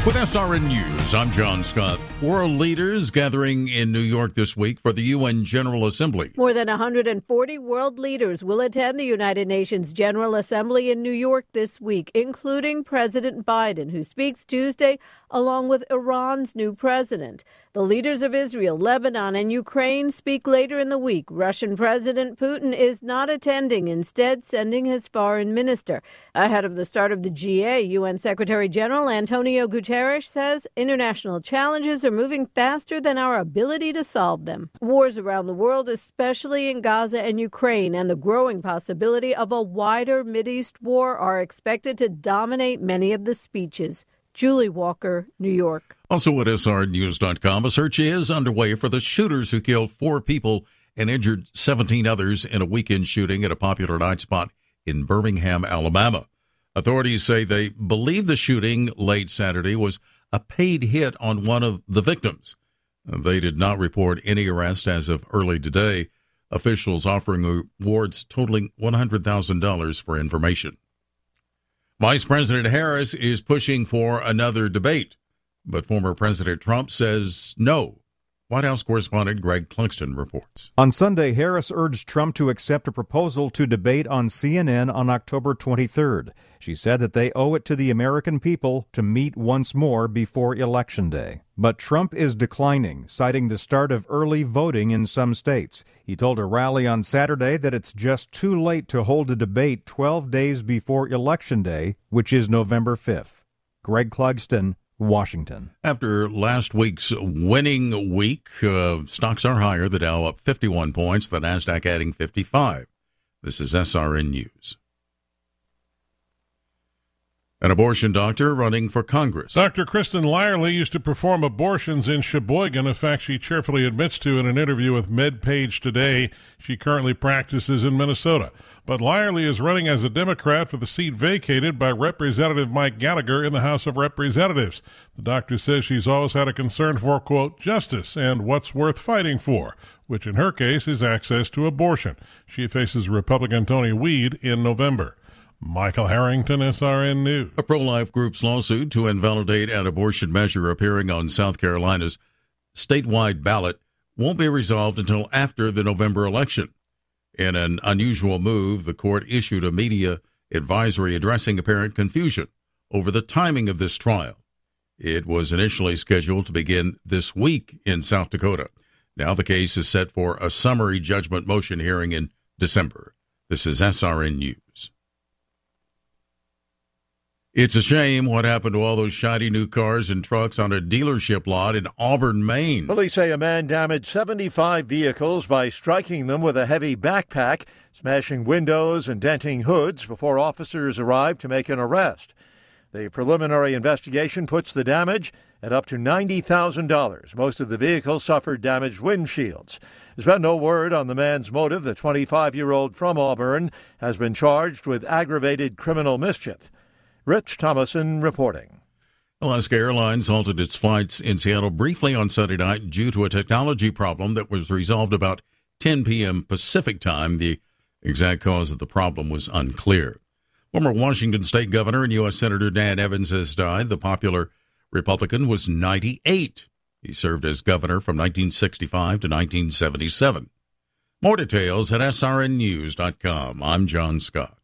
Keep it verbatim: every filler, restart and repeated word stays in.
With S R N News, I'm John Scott. World leaders gathering in New York this week for the U N General Assembly. More than one hundred forty world leaders will attend the United Nations General Assembly in New York this week, including President Biden, who speaks Tuesday along with Iran's new president. The leaders of Israel, Lebanon, and Ukraine speak later in the week. Russian President Putin is not attending, instead sending his foreign minister. Ahead of the start of the G A, U N Secretary General Antonio Guterres says international challenges are moving faster than our ability to solve them. Wars around the world, especially in Gaza and Ukraine, and the growing possibility of a wider Mideast war are expected to dominate many of the speeches. Julie Walker, New York. Also at S R news dot com, a search is underway for the shooters who killed four people and injured seventeen others in a weekend shooting at a popular night spot in Birmingham, Alabama. Authorities say they believe the shooting late Saturday was a paid hit on one of the victims. They did not report any arrest as of early today. Officials offering awards totaling one hundred thousand dollars for information. Vice President Harris is pushing for another debate, but former President Trump says no. White House correspondent Greg Clugston reports. On Sunday, Harris urged Trump to accept a proposal to debate on C N N on October twenty-third. She said that they owe it to the American people to meet once more before Election Day. But Trump is declining, citing the start of early voting in some states. He told a rally on Saturday that it's just too late to hold a debate twelve days before Election Day, which is November fifth. Greg Clugston, Washington. After last week's winning week, uh, stocks are higher. The Dow up fifty-one points, the Nasdaq adding fifty-five. This is S R N News. An abortion doctor running for Congress. Doctor Kristen Lyerly used to perform abortions in Sheboygan, a fact she cheerfully admits to in an interview with MedPage Today. She currently practices in Minnesota. But Lyerly is running as a Democrat for the seat vacated by Representative Mike Gallagher in the House of Representatives. The doctor says she's always had a concern for, quote, justice and what's worth fighting for, which in her case is access to abortion. She faces Republican Tony Weed in November. Michael Harrington, S R N News. A pro-life group's lawsuit to invalidate an abortion measure appearing on South Carolina's statewide ballot won't be resolved until after the November election. In an unusual move, the court issued a media advisory addressing apparent confusion over the timing of this trial. It was initially scheduled to begin this week in South Dakota. Now the case is set for a summary judgment motion hearing in December. This is S R N News. It's a shame what happened to all those shiny new cars and trucks on a dealership lot in Auburn, Maine. Police say a man damaged seventy-five vehicles by striking them with a heavy backpack, smashing windows and denting hoods before officers arrived to make an arrest. The preliminary investigation puts the damage at up to ninety thousand dollars. Most of the vehicles suffered damaged windshields. There's been no word on the man's motive. The twenty-five-year-old from Auburn has been charged with aggravated criminal mischief. Rich Thomason reporting. Alaska Airlines halted its flights in Seattle briefly on Sunday night due to a technology problem that was resolved about ten p.m. Pacific time. The exact cause of the problem was unclear. Former Washington State Governor and U S Senator Dan Evans has died. The popular Republican was ninety-eight. He served as governor from nineteen sixty-five to nineteen seventy-seven. More details at S R N news dot com. I'm John Scott.